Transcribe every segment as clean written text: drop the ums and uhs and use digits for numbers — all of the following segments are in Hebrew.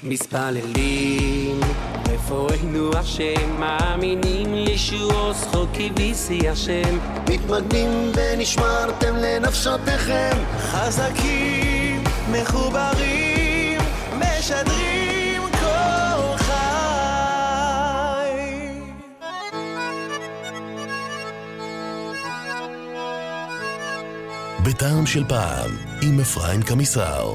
מתפללים רפואנו השם, מאמינים לישוע זכוקי ויסי השם, מתמגנים ונשמרתם לנפשותיכם, חזקים מחוברים משדרים כל חי. בטעם של פעם עם אפרים קמיסר.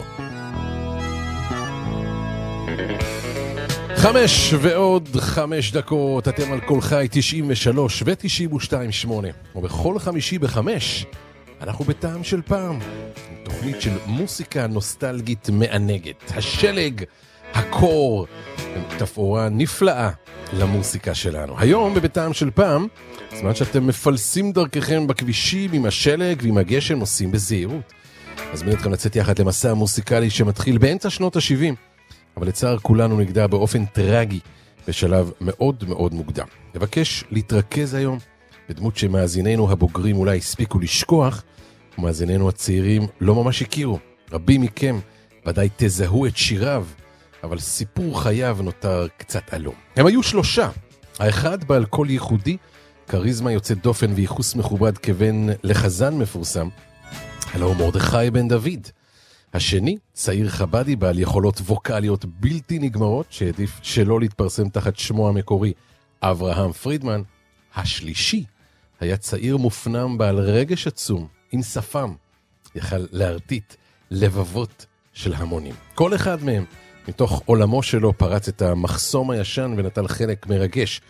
5:05, אתם על כל חי 93 ו-92.8, ובכל חמישי ב5 אנחנו בטעם של פעם, תוכנית של מוסיקה נוסטלגית מענגת, השלג, הקור, תפאורה נפלאה למוסיקה שלנו. היום בטעם של פעם, זמן שאתם מפלסים דרככם בכבישים עם השלג ועם הגשם, נוסעים בזהירות. אזמין אתכם לצאת יחד למסע מוסיקלי שמתחיל באמצע שנות ה-70, אבל לצער כולנו נגדע באופן טרגי בשלב מאוד מאוד מוקדם. נבקש להתרכז היום בדמות שמאזיננו הבוגרים אולי הספיקו לשכוח, ומאזיננו הצעירים לא ממש הכירו. רבים מכם ודאי תזהו את שיריו, אבל סיפור חייו נותר קצת עלום. הם היו שלושה. האחד בעל קול ייחודי, קריזמה יוצאת דופן וייחוס מכובד כבן לחזן מפורסם, הלוא מרדכי בן דוד. השני, צעיר חבדי בעל יכולות ווקליות בלתי נגמרות, שהעדיף שלא להתפרסם תחת שמו המקורי, אברהם פרידמן. השלישי היה צעיר מופנם בעל רגש עצום, עם שפם, יכל להרטיט לבבות של המונים. כל אחד מהם, מתוך עולמו שלו, פרץ את המחסום הישן ונטל חלק מרגש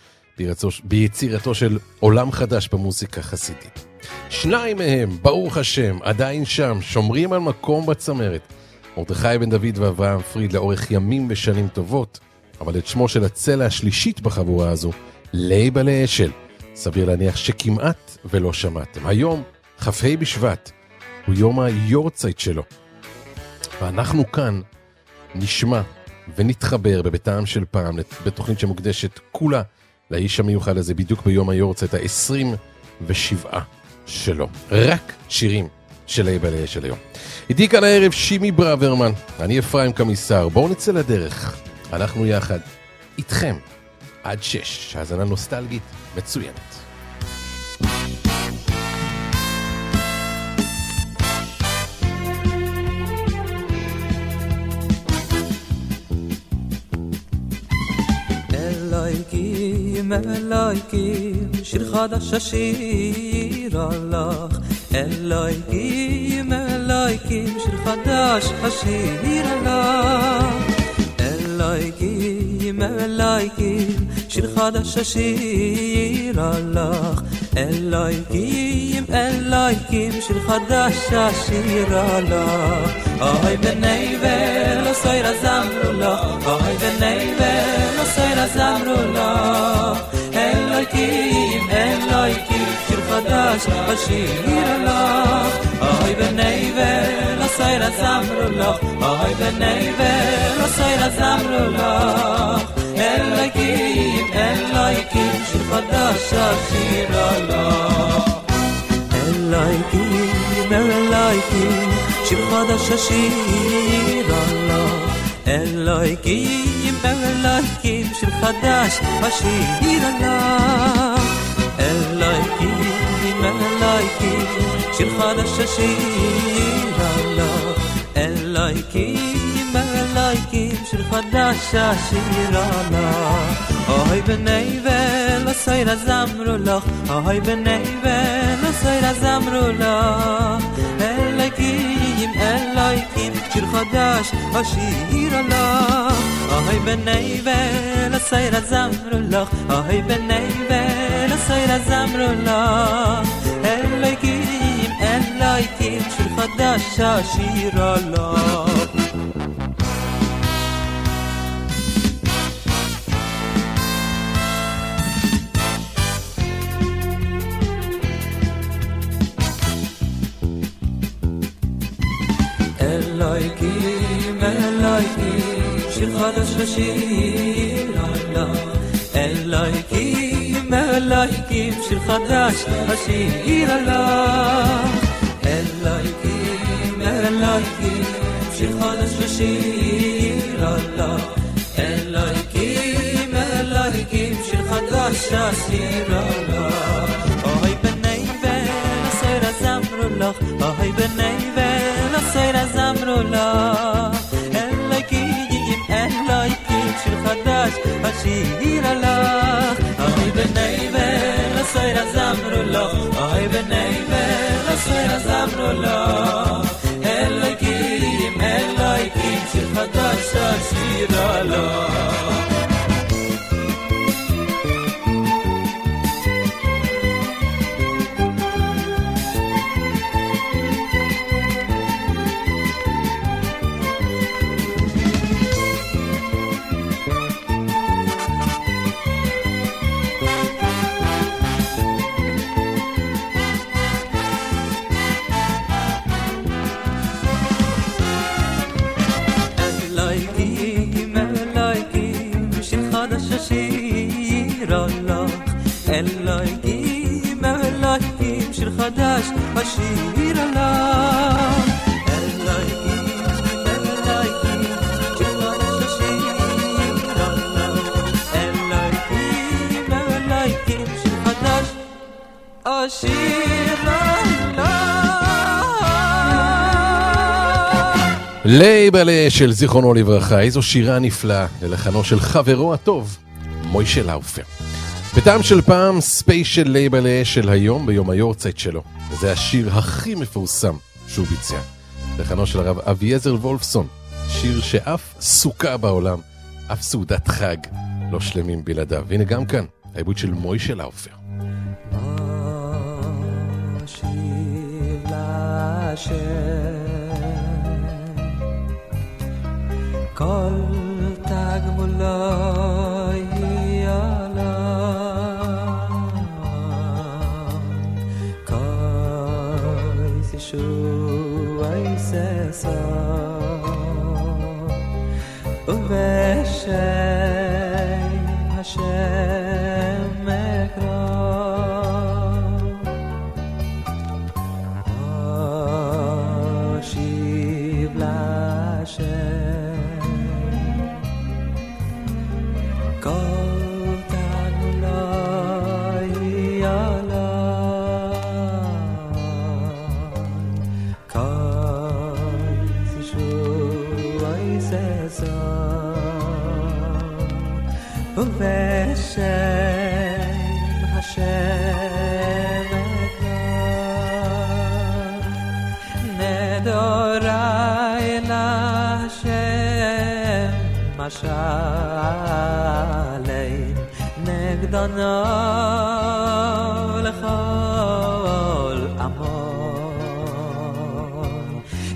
ביצירתו של עולם חדש במוזיקה חסידית. שניים מהם, ברוך השם, עדיין שם, שומרים על מקום בצמרת. מרדכי בן דוד ואברהם פריד לאורך ימים ושנים טובות, אבל את שמו של הצלע השלישית בחבורה הזו, לייבה לאשל, סביר להניח שכמעט ולא שמעתם. היום, כ"ה בשבט, הוא יום היורצייט שלו. ואנחנו כאן נשמע ונתחבר בביתם של פעם, בתוכנית שמוקדשת כולה לאיש המיוחד הזה, בדיוק ביום היורצייט ה-27 שלו. רק שירים של לייבה לאשל היום. איתי כאן הערב שימי ברוורמן, אני אפרים קמיסר. בואו נצא לדרך, אנחנו יחד איתכם עד 6, האזנה נוסטלגית מצוינת. אלוהיקים, שיר חדש אשיר לך. אלוהיקים, אלוהיקים, שיר חדש אשיר לך. אלוהיקים, אלוהיקים, שיר חדש אשיר לך. אלוהיקים, אלוהיקים, שיר חדש אשיר לך. אוי בני ולא סויר זמרו לך. אוי בני ולא סויר זמרו לך. אלוהיקים, אלוהיקים, שיר חדש אשיר לך. אוי בני ולא סויר זמרו לך. אוי בני ולא סויר זמרו לך. אלוהיקים, אלוהיקים, שיר חדש אשיר לך. אלוהיקים, אלוהיקים, שיר חדש אשיר לך. אלוהיקים, אלוהיקים, שיר חדש אשיר לך. אלוהיקים, אלוהיקים, שיר חדש אשיר לך. אלוהיקים, אלוהיקים, שיר חדש אשיר לך. אוי בני ולא סויר זמרו לך. אוי בני ולא סויר זמרו לך. אלוהיקים, אלוהיקים, שיר חדש אשיר לך. אוי בני ולא סויר זמרו לך. אוי בני ולא סויר זמרו לך. אלוהיקים, אלוהיקים, שיר חדש אשיר לך. אלוהיקים, אלוהיקים, שיר חדש אשיר לך. אלוהיקים, אלוהיקים, שיר חדש אשיר לך. אלוהיקים, אלוהיקים, שיר חדש אשיר לך. Shasirala Oy b'nei v'nasoir azamrulach Oy b'nei v'nasoir azamrulach Elokim shir chadash Shasirala Oy b'nei v'nasoir azamrulach Oy b'nei v'nasoir azamrulach Elokim shir chadash Shasirala Elohim, Elohim, shir chadash, hashir Allah. Elohim, Elohim, shir chadash, hashir Allah. Elohim, Elohim, shir chadash, hashir Allah. לייבלה של זיכרונו לברכה, איזו שירה נפלאה, ללחנו של חברו הטוב, מוישה לאופר. בטעם של פעם, ספיישל לייבלה של היום ביום היורצייט שלו. וזה השיר הכי מפורסם שהוא ביצע. לחנו של הרב אביעזר וולפסון. שיר שאף סוכה בעולם, אף סעודת חג, לא שלמים בלעדיו. והנה גם כאן, העיבוד של מוישה לאופר. משיב להשם כל תגמולוי Shuai sesa Uveshem Hashem ekra Ashiv Lashem Kol Tagulai Yala Veshem Hashem Ekra Nedorai Lashem Mashalein Negdana Lechol Amon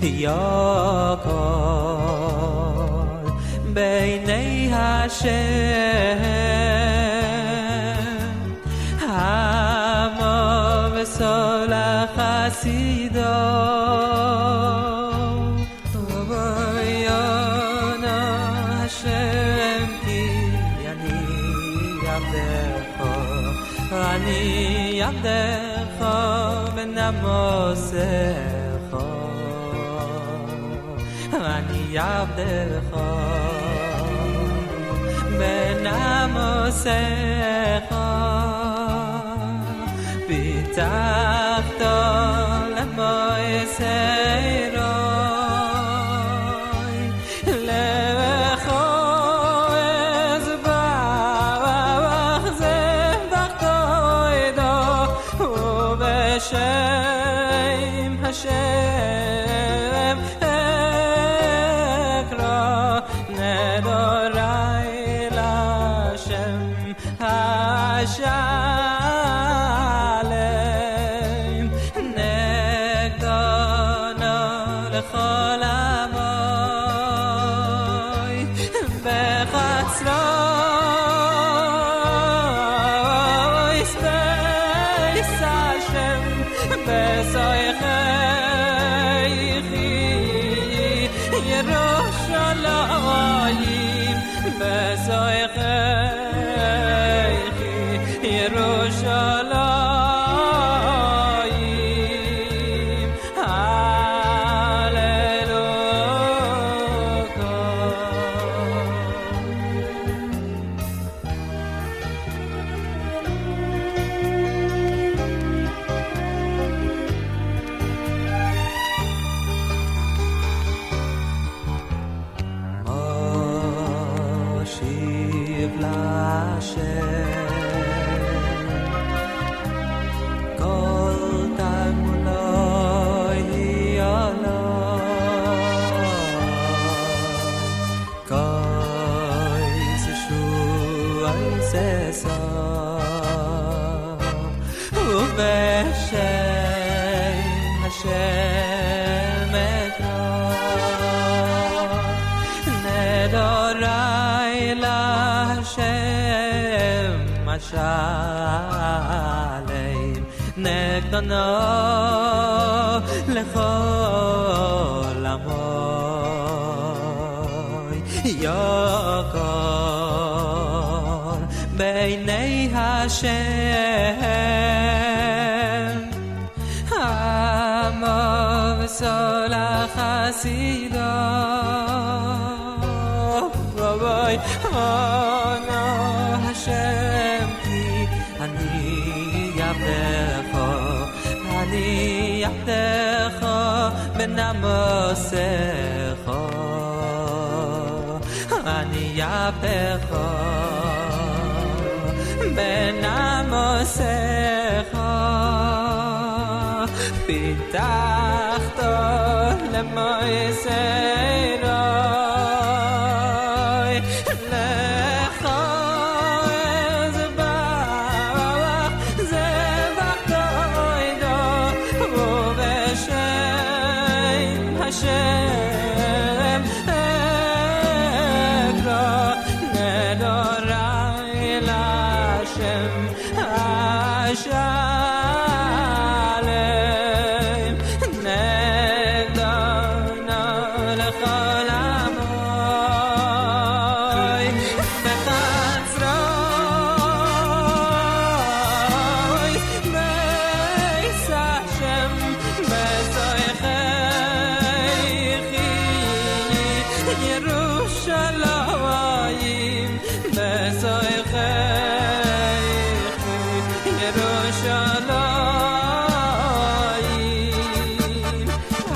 Yakol Beinei Hashem Hamo v'sola chasido Ubayona Hashem ki Ani yavdecho Benamosecho Ani yavdecho Benamosecho Bitachto lemoiseroi Lecho ezbach zevachtoido Ubeshem Hashem ekra Nedorai Hashalem Negdana lechol amoy Bechatzroi Speis Hashem Besoicheichi Yerushalayim Besoicheichi Yerushalayim Hallelujah ססו ובשם השם אקרא נדורי להשם משלים נגדנו לכל עמוי יקר בעיני השם עמו וסולח חסידו רבי ענו השם כי אני יבדך אני יבדך בנמוסך אני יבדך בנמוסך פיתחת למויסרוי לך זבח זבח תוידו ובשם השם אקרא נדורי להשם השלם נגדנו לכל עמוי בחצרוי בייס השם בזויכי ירושלים בזויכי ירושלים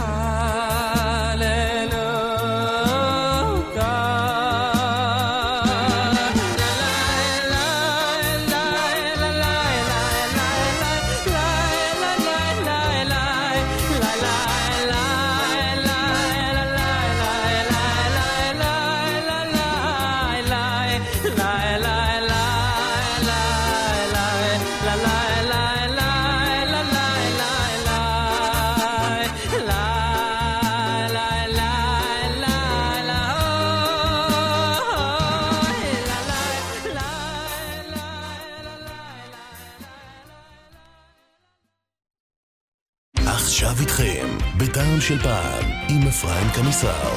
עכשיו איתכם, בטעם של פעם, עם אפרים קמיסר.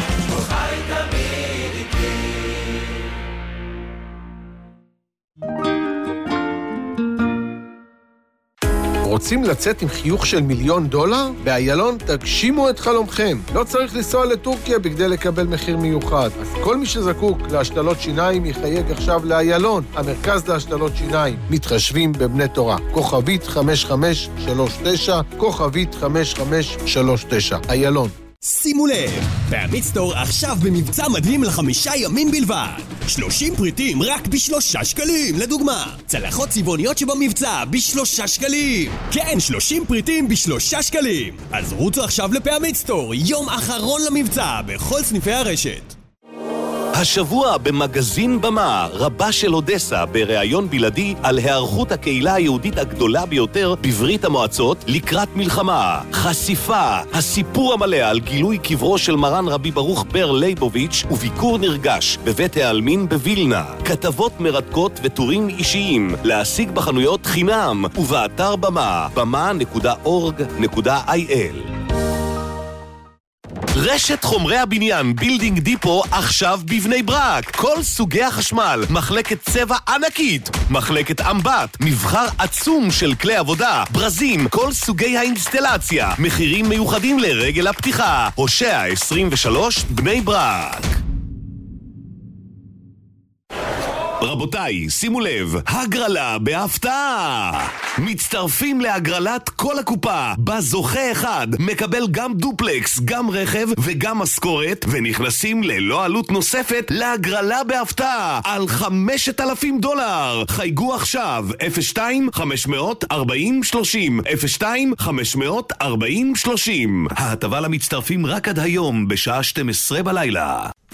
רוצים לצאת עם חיוך של $1,000,000? באיילון תגשימו את חלומכם. לא צריך לנסוע לטורקיה בכדי לקבל מחיר מיוחד. אז כל מי שזקוק להשתלות שיניים יחייג עכשיו לאיילון, המרכז להשתלות שיניים. מתחשבים בבני תורה. כוכבית 5539, כוכבית 5539. איילון. שימו לב, פעמית סטור עכשיו במבצע מדהים ל5 ימים בלבד. 30 פריטים רק ב3 שקלים, לדוגמה. צלחות צבעוניות שבמבצע ב3 שקלים. כן, 30 פריטים ב3 שקלים. אז רוצו עכשיו לפעמית סטור, יום אחרון למבצע בכל סניפי הרשת. השבוע במגזין במה, רבה של אודסה בראיון בלעדי על היערכות הקהילה היהודית הגדולה ביותר בברית המועצות לקראת מלחמה. חשיפה, הסיפור המלא על גילוי קברו של מרן רבי ברוך בר לייבוביץ' וביקור נרגש בבית העלמין בווילנה. כתבות מרתקות וטורים אישיים להשיג בחנויות חינם ובאתר במה, bama.org.il. רשת חומרי הבניין בילדינג דיפו עכשיו בבני ברק. כל סוגי החשמל, מחלקת צבע ענקית, מחלקת אמבט, מבחר עצום של כלי עבודה, ברזים, כל סוגי האינסטלציה, מחירים מיוחדים לרגל הפתיחה. הושע 23 בני ברק. רבותיי, שימו לב, הגרלה בהפתעה. מצטרפים להגרלת כל הקופה, בזוכה אחד מקבל גם דופלקס, גם רכב וגם משכורת, ונכנסים ללא עלות נוספת להגרלה בהפתעה על $5,000. חייגו עכשיו 02-540-30 02-540-30. ההטבה למצטרפים רק עד היום בשעה 12 בלילה.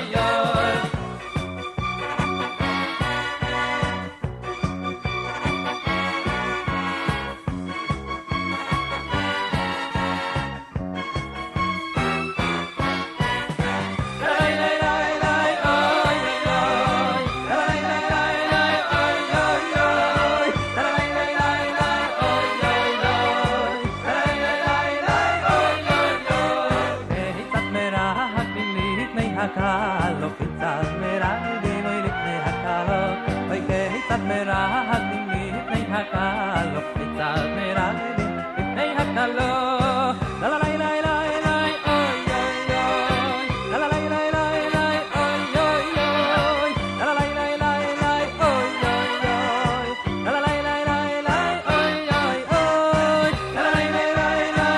la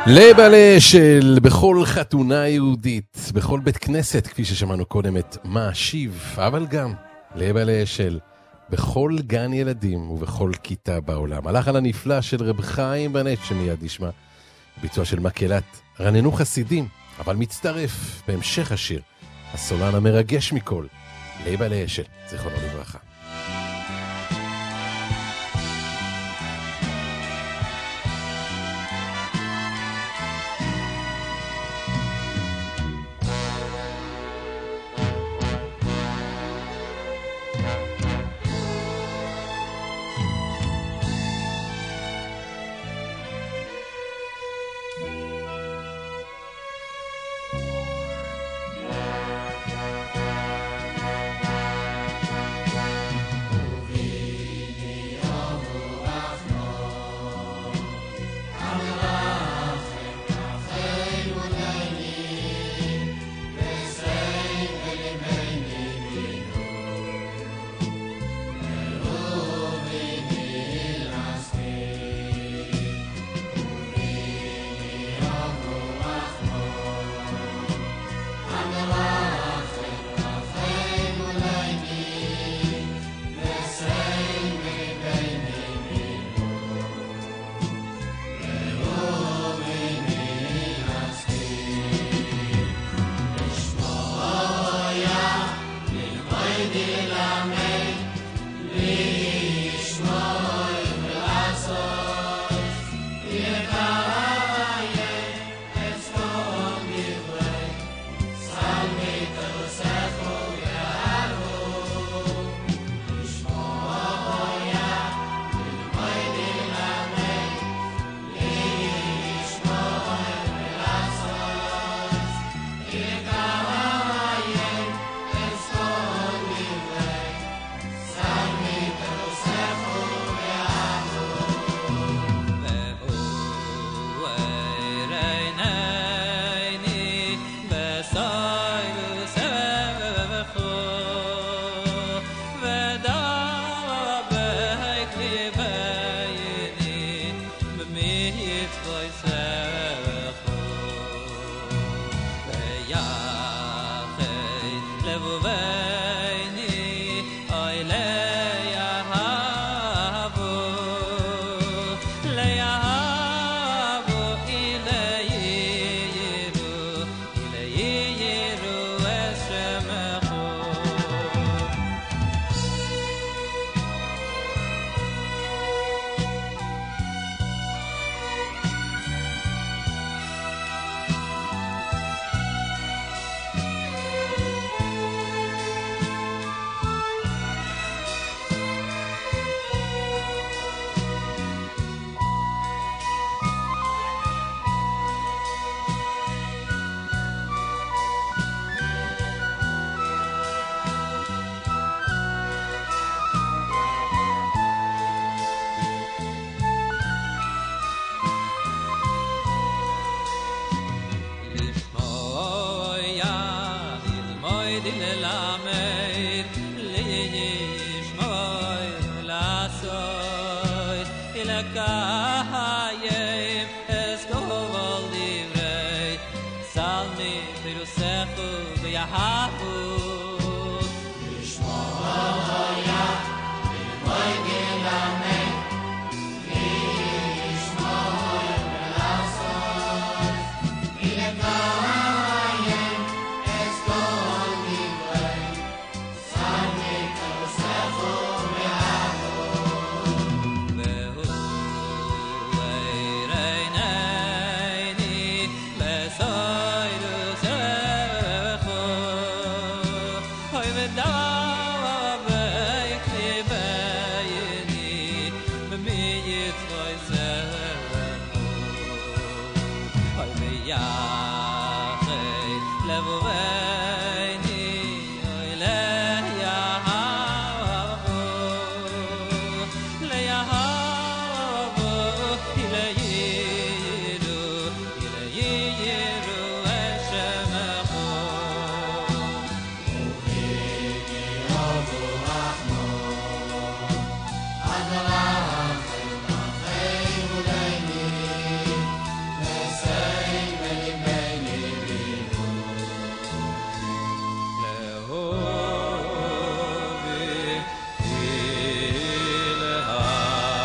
לבלה של בכל חתונה יהודית, בכל בית כנסת, כפי ששמענו קודם את מה אשיב, אבל גם לבלה של בכל גן ילדים ובכל כיתה בעולם. הלחן הנפלא של רב חיים בנט שמיד נשמע, ביצוע של מקהלת רננו חסידים, אבל מצטרף בהמשך השיר, הסולן המרגש מכל, לבלה של זיכרונו לברכה.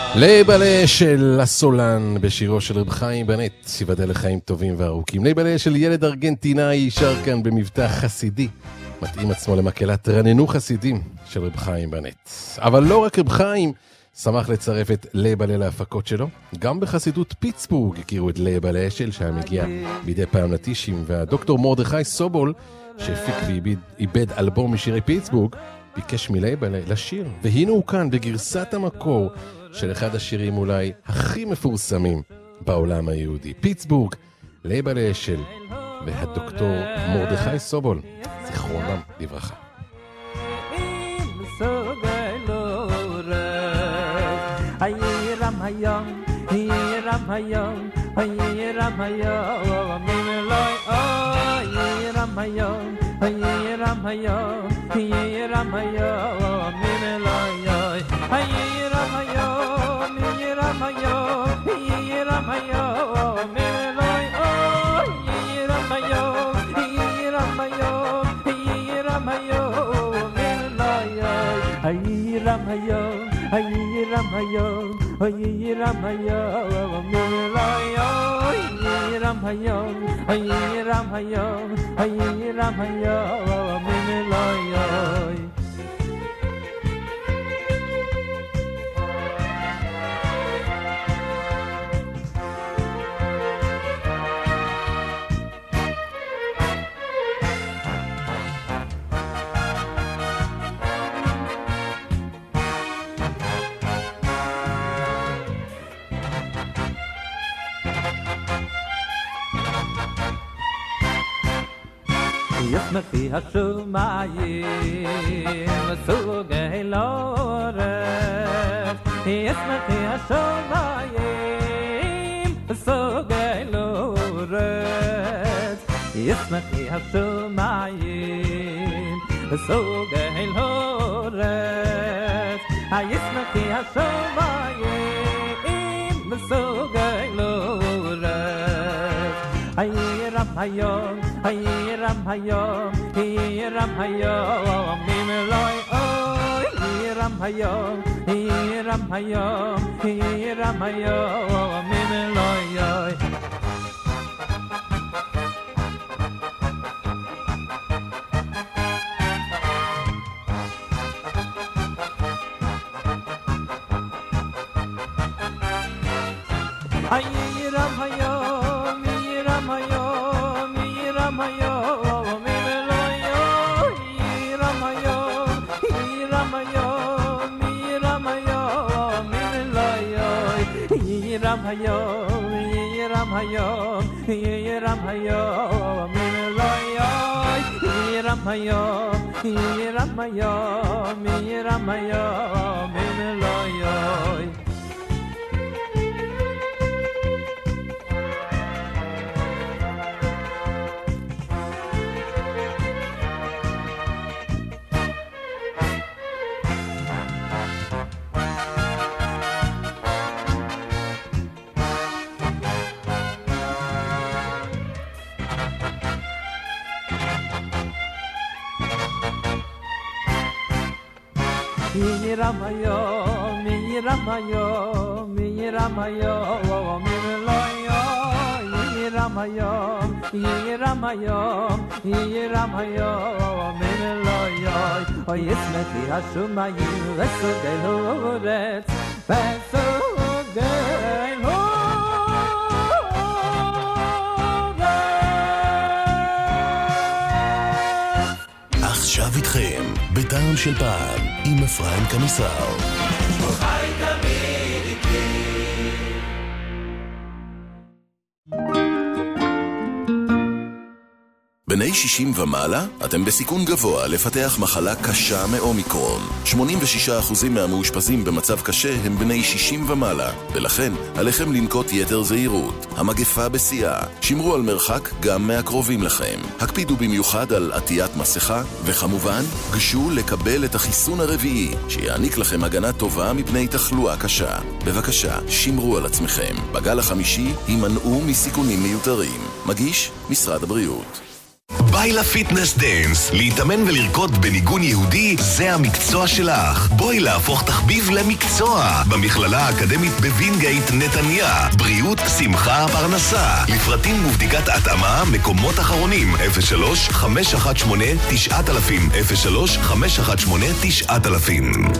ליבלה של הסולן בשירו של רב חיים בנט, שיבדל לחיים טובים וארוכים. ליבלה של ילד ארגנטינאי שר כאן במבטא חסידי, מתאים עצמו למקהלת רננו חסידים של רב חיים בנט. אבל לא רק רב חיים שמח לצרף את ליבלה להפקות שלו, גם בחסידות פיטסבורג הכירו את ליבלה אשל שהיה מגיע בידי פעם לטישים, והדוקטור מרדכי סובול שהפיק ואיבד אלבום משירי פיטסבורג ביקש מליבלה לשיר, והנה הוא כאן בגרסת המקור של אחד השירים אולי הכי מפורסמים בעולם היהודי. פיטסבורג, ליבלה אשל והדוקטור מרדכי סובול, זיכרונם לברכה. ישמחי השומעים וסוגי לורף, ישמחי השומעים וסוגי לורף, ישמחי השומעים וסוגי לורף, ישמחי השומעים וסוגי לורף. הירם היום, הירם היום, הירם היום, ממלוי אוי, הירם היום, הירם היום, הירם היום, ממלוי אוי. הירם היום, הירם היום, הירם היום, ממלוי אוי, הירם היום, הירם היום, הירם היום, ממלוי אוי, הירם היום, הירם היום, הירם היום, ממלוי אוי, הירם היום, הירם היום, הירם היום, ממלוי אוי. Yiram hayom, yiram hayom, yiram hayom, miloyo. Yiram hayom, yiram hayom, yiram hayom, miloyo. Oy esmeti hashumayim, vesugay loret, vesugay loret. עכשיו איתכם, בטעם של פעם, עם אפרים קמיסר. חי תמיד איתי. בני 60 ומעלה, אתם בסיכון גבוה לפתח מחלה קשה מאומיקרון. 86% מהמאושפזים במצב קשה הם בני 60 ומעלה, ולכן עליכם לנקוט יתר זהירות. המגפה בשיאה, שמרו על מרחק גם מהקרובים לכם. הקפידו במיוחד על עטיית מסכה, וכמובן, גשו לקבל את החיסון הרביעי, שיעניק לכם הגנה טובה מפני תחלואה קשה. בבקשה, שמרו על עצמכם. בגל החמישי, הימנעו מסיכונים מיותרים. מגיש משרד הבריאות. ביילה פיטנס דנס. להתאמן ולרקוד בניגון יהודי זה המקצוע שלך. בואי להפוך תחביב למקצוע. במכללה האקדמית בווינגייט נתניה. בריאות, שמחה, פרנסה. לפרטים ובדיקת התאמה, מקומות אחרונים. 03-518-9000 03-518-9000.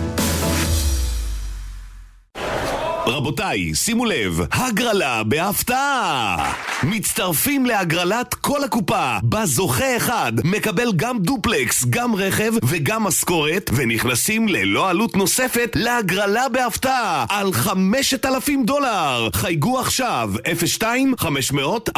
רבותיי, שימו לב, הגרלה בהפתעה. מצטרפים להגרלת כל הקופה. בזוכה אחד מקבל גם דופלקס, גם רכב וגם משכורת, ונכנסים ללא עלות נוספת להגרלה בהפתעה על $5,000. חייגו עכשיו 02-540-30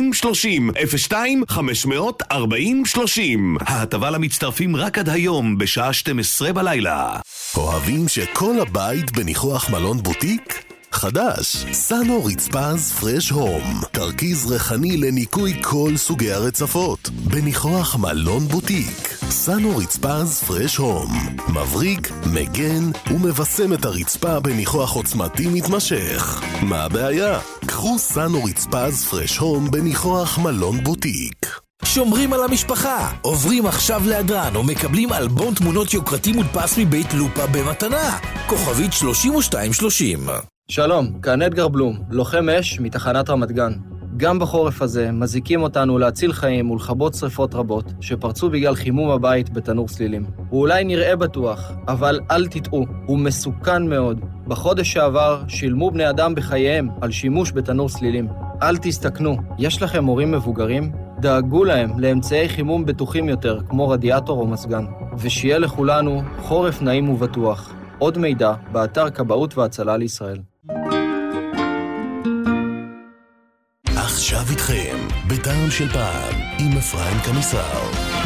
02-540-30. ההטבה למצטרפים רק עד היום בשעה 12 בלילה. אוהבים שכל הבית בניחוח מלון בוטיק? חדש, סאנו רצפז פרש הום, תרכיז ריחני לניקוי כל סוגי הרצפות, בניחוח מלון בוטיק. סאנו רצפז פרש הום, מבריק, מגן ומבסם את הרצפה בניחוח עוצמתי מתמשך. מה הבעיה? קחו סאנו רצפז פרש הום בניחוח מלון בוטיק. שומרים על המשפחה, עוברים עכשיו להדרן ומקבלים אלבום תמונות יוקרתי מודפס מבית לופה במתנה. כוכבית 3230. שלום, כאן אדגר בלום, לוחם אש מתחנת רמת גן. גם בחורף הזה מזיקים אותנו להציל חיים ולכבות שריפות רבות שפרצו בגלל חימום הבית בתנור סלילים. הוא אולי נראה בטוח, אבל אל תטעו, הוא מסוכן מאוד. בחודש שעבר שילמו בני אדם בחייהם על שימוש בתנור סלילים. אל תסתכנו, יש לכם הורים מבוגרים? דאגו להם לאמצעי חימום בטוחים יותר, כמו רדיאטור או מסגן. ושיהיה לכולנו חורף נעים ובטוח. עוד מידע באתר כבאות והצלה לישראל. עכשיו איתכם, בטעם של פעם, עם אפרים קמיסר.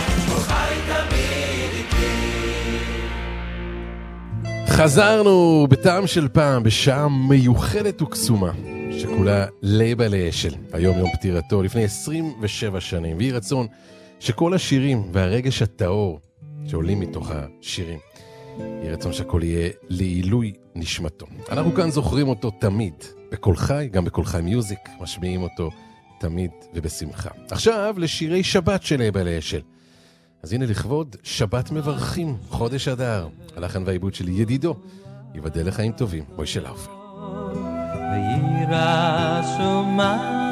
חזרנו בטעם של פעם, בשעה מיוחדת וקסומה, שכולה ליבה לאשל. היום יום פטירתו, לפני 27 שנים, ויהי רצון שכל השירים והרגש הטהור שעולים מתוך השירים, יהי רצון שהכל יהיה לעילוי נשמתו. אנחנו כאן זוכרים אותו תמיד, בכל חי, גם בכל חי מיוזיק, משמיעים אותו תמיד ובשמחה. עכשיו לשירי שבת של ליבה לאשל. אז הנה לכבוד שבת מברכים, חודש אדר, הלחן והעיבוד של ידידו, יבדל לחיים טובים, מוישה לאופר. וירא שמיים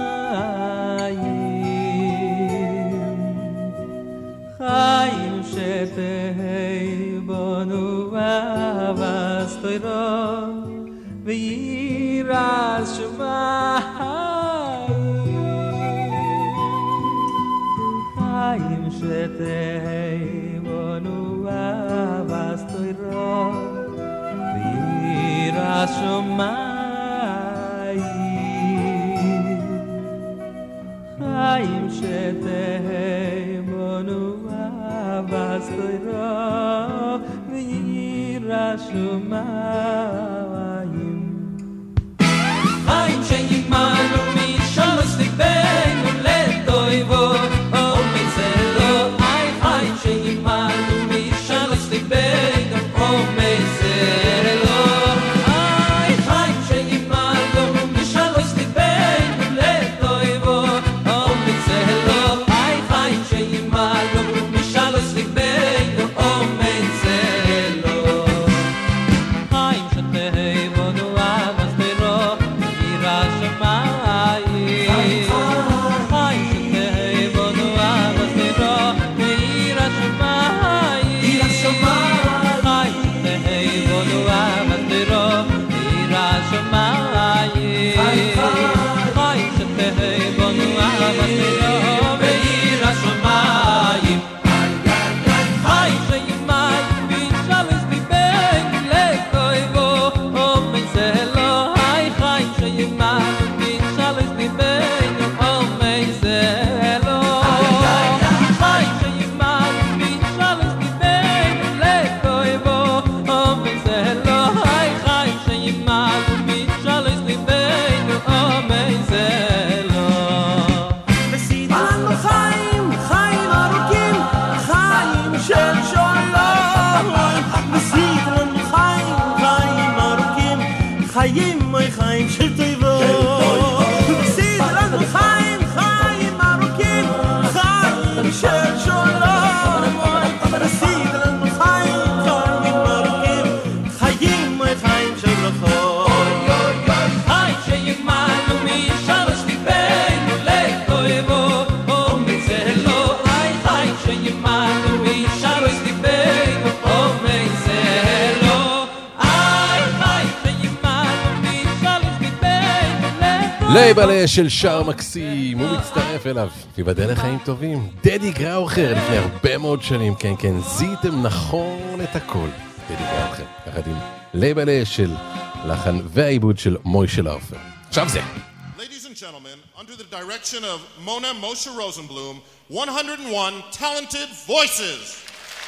חיים שתהי בנו אהבס תוירו וירא שמיים חיים שתהי בנו אהבס תוירו וירא שמיים חיים שתהי בנו אהבס תוירו וירא שמיים חיים שימנו משלוש ליבנו לטויבו ומצלו חיים שימנו משלוש ליבנו ומצלו חיים שימנו משלוש ליבנו לטויבו ומצלו חיים שימנו משלוש ליבנו ומצלו חיים שתהי בנו אהבס תוירו וירא שמיים חיים שתהי בנו אהבס תוירו וירא שמיים חיים שתהי בנו אהבס תוירו וירא שמיים חיים שתהי בנו אהבס תוירו וירא שמיים חיים שימיים משלוש ליבנו לטויבו ומצלו חיים שימיים משלוש ליבנו ומצלו חיים שימיים משלוש ליבנו לטויבו ומצלו חיים שימיים משלוש ליבנו ומצלו וסידרנו חיים, חיים ארוכים, חיים של שלום. וסידרנו חיים, חיים ארוכים, חיים מוי חיים של טויבו. וסידרנו חיים, חיים ארוכים, חיים של לייבלה של שר מקסים, הוא מצטרף אליו, תיבדל לחיים טובים. דדי גראוכר לפני הרבה מאוד שנים, כן כן, זיתם נכון את הכל. דדי גראוכר, יחד עם לייבלה של לחן והעיבוד של מוישה לאופר. עכשיו זה. Ladies and gentlemen, under the direction of Mona Moshe Rosenblum, 101 talented voices.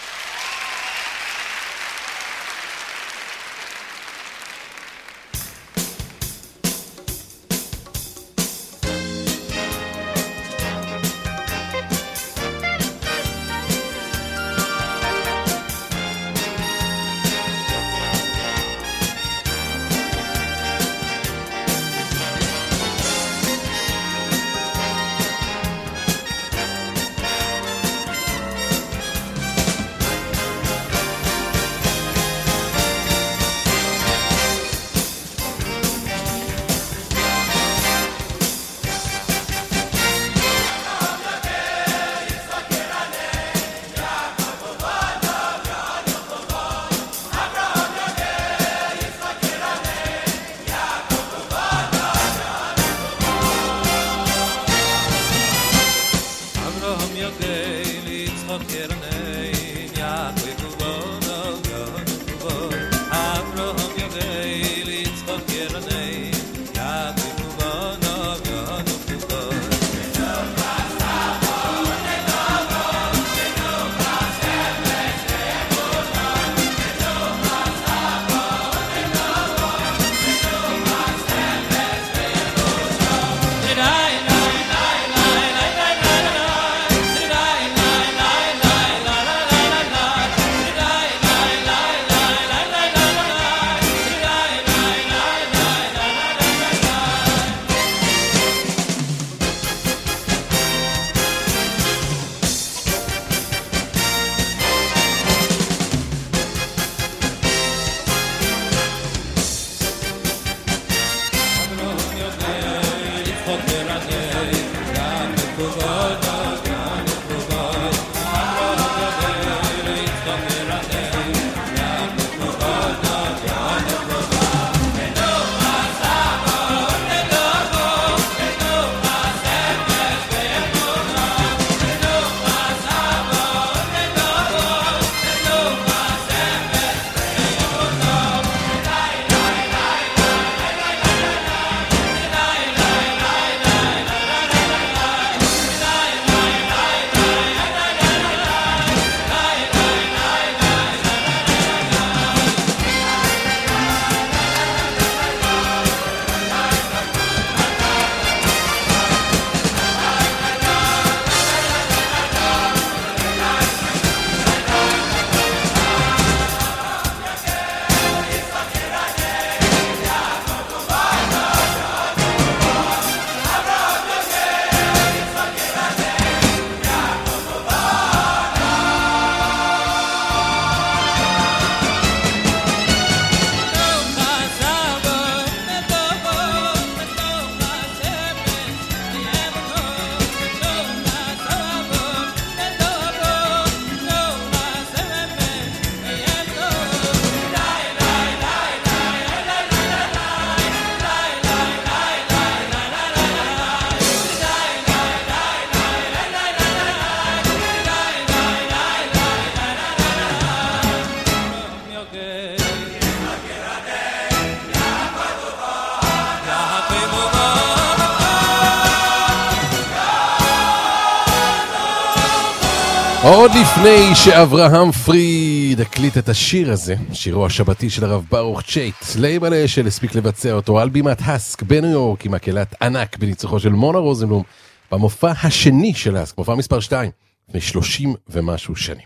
עוד לפני שאברהם פריד הקליט את השיר הזה, שירו השבתי של הרב ברוך צ'ייט, לייבלה של הספיק לבצע אותו על בימת הסק בניו יורק עם מקהלת ענק בניצוחו של מונה רוזנבלום במופע השני של הסק, מופע מספר 2, לפני 30 ומשהו שנים.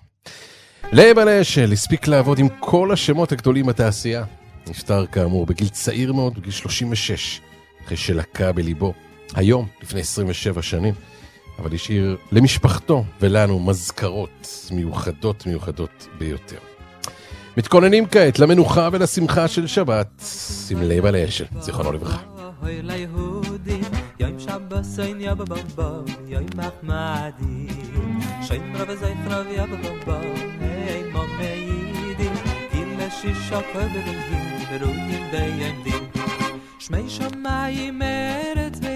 לייבלה של הספיק לעבוד עם כל השמות הגדולים בתעשייה, נפטר כאמור בגיל צעיר מאוד, בגיל 36, אחרי שלקה בליבו, היום לפני 27 שנים. אבל השאיר למשפחתו ולנו מזכרות מיוחדות ביותר. מתכוננים כעת למנוחה ולשמחה של שבת עם לייבלה אשל, זיכרונו לברכה. יום שבסין יא בבא יום מחמדי שיין רב זייחרב יא בבא היי ממיידי גיל שישה קבלים ברודים דיימדים שמי שמיים ארץ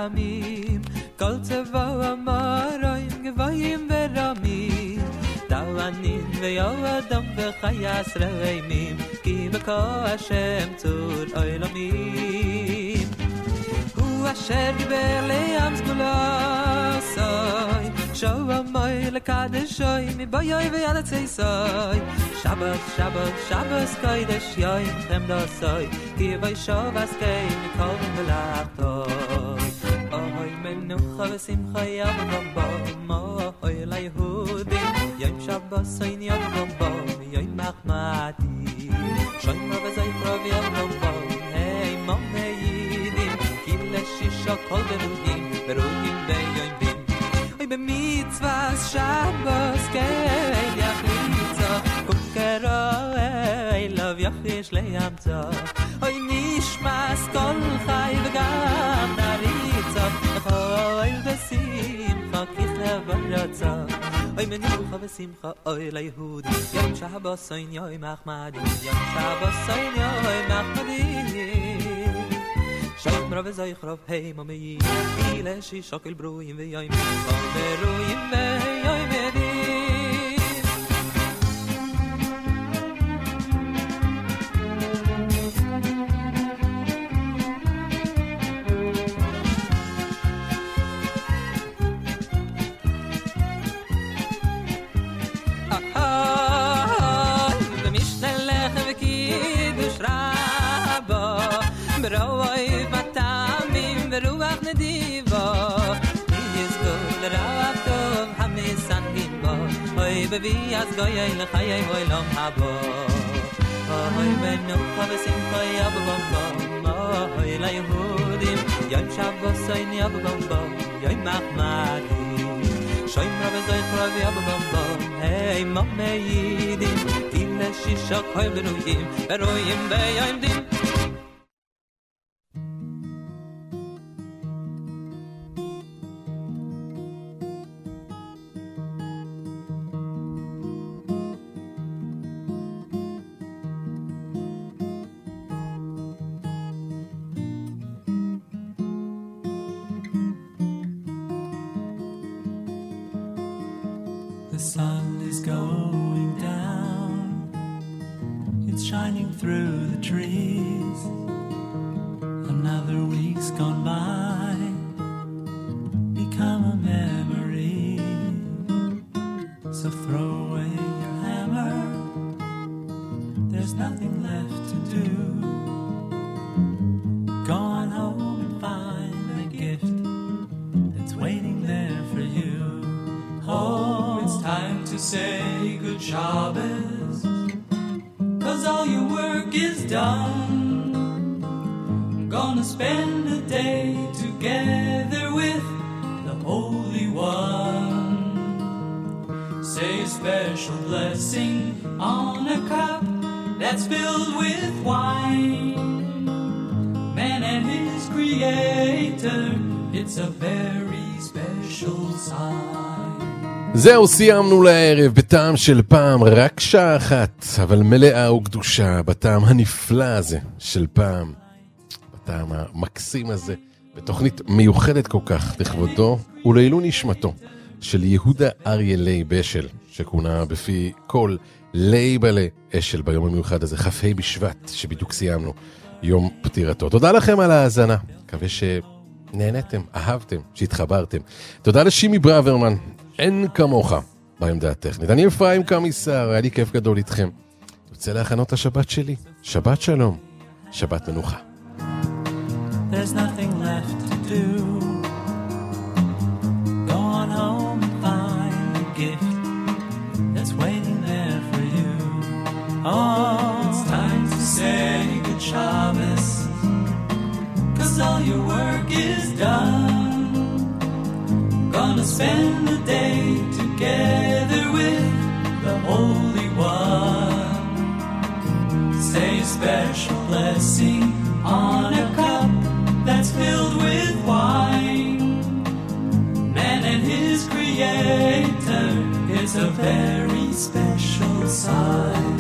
הרחמים כל צבא המראים גבוהים ורמים דוונים ויועדם וחייס רעימים כי בכוח השם צור עולמים הוא אשר דיבר לים סגולוסוי שוב המוי לקדשוי מבויוי ויאלצי סוי שבת שבת שבת קודש יוי חמדוסוי כי בוי שוב עסקי מכל מלאכתוי אוי מנוחה ושמחה יבום אוי ליהודים יום שבת סוין יבום יום מחמדי שוימה וזיכרוב יבום היי מומיידים כי לשישה כל ברואים ברואים ויוימים אוי במצווה שבוס כן יחליצה קוקרו אליו יחיש לימצא אוי נשמס כל חי וגם נריצה אוי בשמחה ככלב רצה אוי מנוחה ושמחה אוי ליהודי יום שבוס אוי יוי מחמדי יום שבוס אוי יוי מחמדי שום רב זיכרוב היי ממי אילה שישוקל ברויים ויוים ברויים ויוים מדים ומשתלך וקידוש רבו ברואי ותאמים ברוח נדיבו יזכור לרב טוב המסנגים בו אוי בבי אז גוי לחיי עולם הבא אוי מנוחה ושמחה יבום אוי ליהודים יום שבוס אוי יבום יום מחמדי שוים רב זיכרוב יבום היי ממיידים אילה שישה כל ברויים ברויים ויום דים The sun is going down. It's shining through the trees. Another week's gone by. Become a memory. So throw away your hammer. There's nothing left to do. Go on home and find the gift that's waiting there for you. Oh, it's time to say good Shabbos, 'cause all your work is done. Gonna spend a day together with the Holy One. Say a special blessing on a cup that's filled with wine. Man and his creator, it's a very special sign. זהו, סיימנו לערב בטעם של פעם, רק שעה אחת, אבל מלאה וקדושה, בטעם הנפלא הזה של פעם, בטעם המקסים הזה, בתוכנית מיוחדת כל כך לכבודו ולעילוי נשמתו של יהודה אריה לייב אשל, שכונה בפי כל לייבלה אשל ביום המיוחד הזה, כ"ה בשבט, שבדיוק סיימנו יום פטירתו. תודה לכם על ההאזנה, מקווה שנהנתם, אהבתם, שהתחברתם. תודה לשימי ברוורמן, אין כמוך בעמדה הטכנית. אני אפרים קמיסר, היה לי כיף גדול איתכם. יוצא להכנות השבת שלי. שבת שלום, שבת מנוחה. There's nothing left to do. Go on home and find the gift that's waiting there for you. Oh, it's time to say good Shabbos, 'cause all your work is done. Gonna spend the day together with the Holy One. Say a special blessing on a cup that's filled with wine. Man and his creator, it's a very special sign.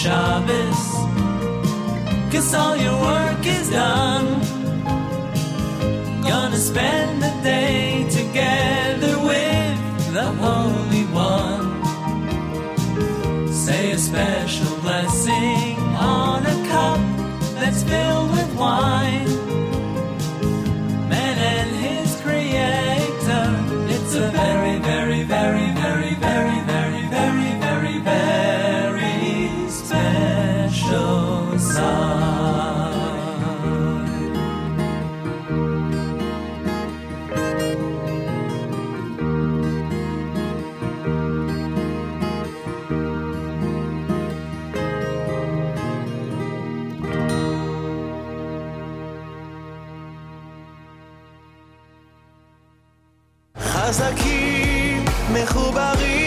Shabbos, 'cause all your work is done. Gonna spend the day together with the Holy One. Say a special blessing on a cup that's filled with wine. Man and his creator, it's a very, very, very, very, very, very, very, very, very special sign. חזקים, מחוברים